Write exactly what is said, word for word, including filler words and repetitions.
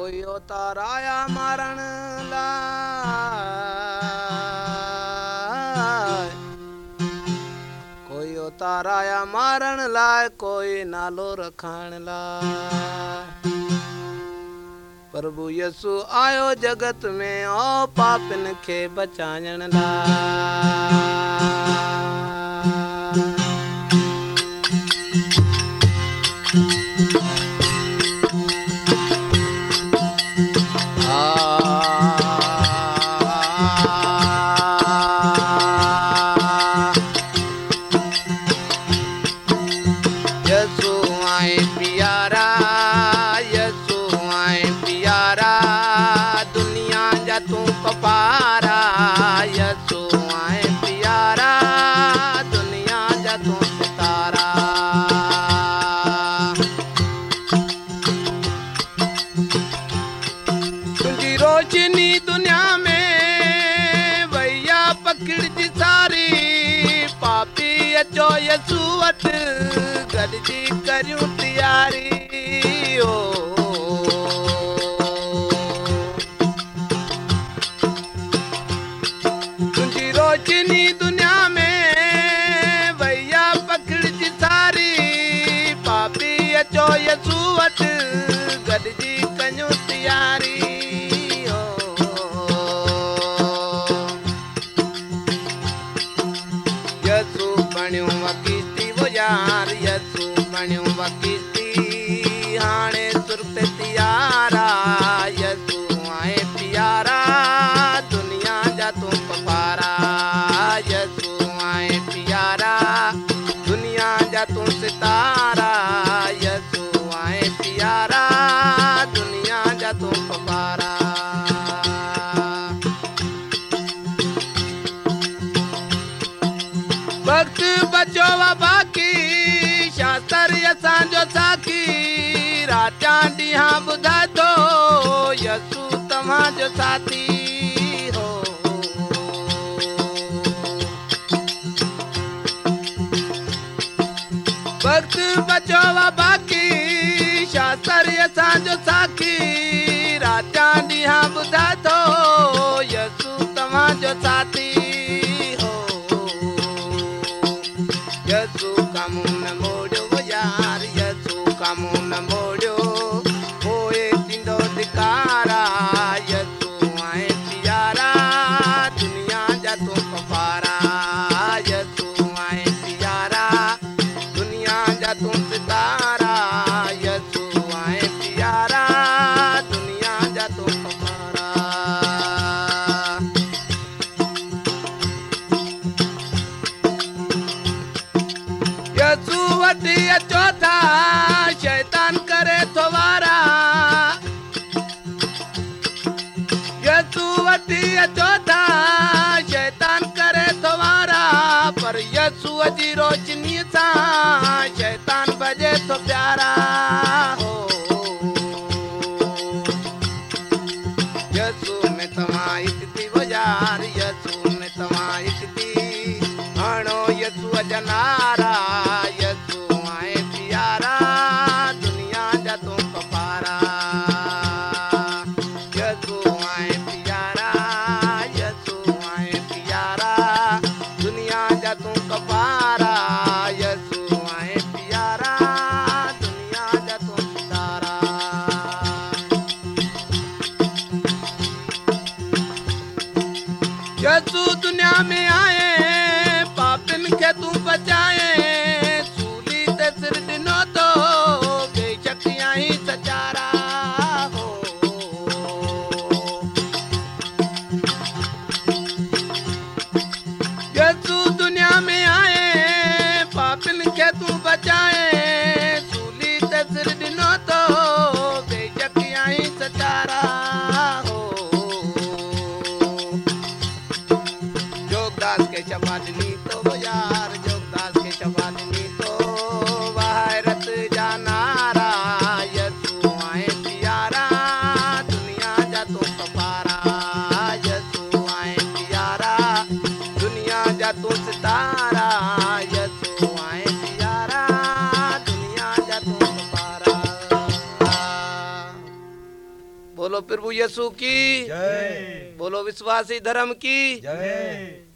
कोई अवतार आया मारण लाए, कोई अवतार आया मारण लाए, कोई नालो रखण लाए। प्रभु यसु आयो जगत में ओ पापिन खे बचाइण लाए। पपारा यसु आए प्यारा, दुनिया जा तू सितारा। तुझी रोशनी दुनिया में भैया पकड़जी सारी, पापी अचो यसु वट गॾिजी करियूं तैयारी। ओ रोशनी दुनिया में भैया पकड़जी सारी, पापी अचो यसु वट गॾिजी कयूं तैयारी। ओ यसु बणियूं वकीती वो यार, यसु बणियूं वकीती हाणे सुर्ख तैयारा। यसु आए प्यारा, दुनिया जा तू पपारा। यसु आए प्यारा, दुनिया जा तू सितारा। यसु आए प्यारा, दुनिया जा तू पपारा। वक्त बचो वा बाकी, शास्त्र असांजो साखी, राजा ॾींहं ॿुधाए थो यसु तव्हांजो साथी हो। वक्त बचो वा बाकी, शास्त्र असांजो साखी, राजा ॾींहं ॿुधाए थो यसु तव्हांजो साथी हो। यसु कमु न मोड़ियो वो यार, यसु कमु न मोड़ियो पोइ थींदो धिकारा। यसु आए प्यारा, दुनिया जा तू पपारा। यसु आए प्यारा, दुनिया जा तू सितारा। यसु आए प्यारा, दुनिया जा तू पपारा। यसु वटी अचो था शैतान करे थो वारा। यसु वटी अचो था शैतान करे थो वारा, पर यसु जी रोशनी सां शैतान भॼे थो प्यारा हो। यसु में तव्हां हिकु थी वो यार, यसु में तव्हां हिकु थी हणो यसु जा नारा। यसु आए प्यारा, दुनिया जा तू पपारा। यसु आए प्यारा, यसु आए प्यारा, दुनिया जा तू पपारा। यसु आए प्यारा, दुनिया जा तू सितारा। यसु दुनिया में आए पापिन खे तू बचाए, सूली ते सिर ॾिनो तो बेशक आई सचारा हो। यसु दुनिया में आए पापिन खे तू बचाए, सूली ते सिर ॾिनो तो बेशक आई सचारा हो। जोगदास के शबा ॾिनी तो वो यार, जोगदास के शबा ॾिनी तो वाहिरत जा नारा। यसु आए प्यारा, दुनिया जा तू पपारा। यसु आए प्यारा, दुनिया जा तू सितारा। यसु आए प्यारा, दुनिया जा तू पपारा। बोलो प्रभु यीशु की जय। बोलो विश्वासी धर्म की जय।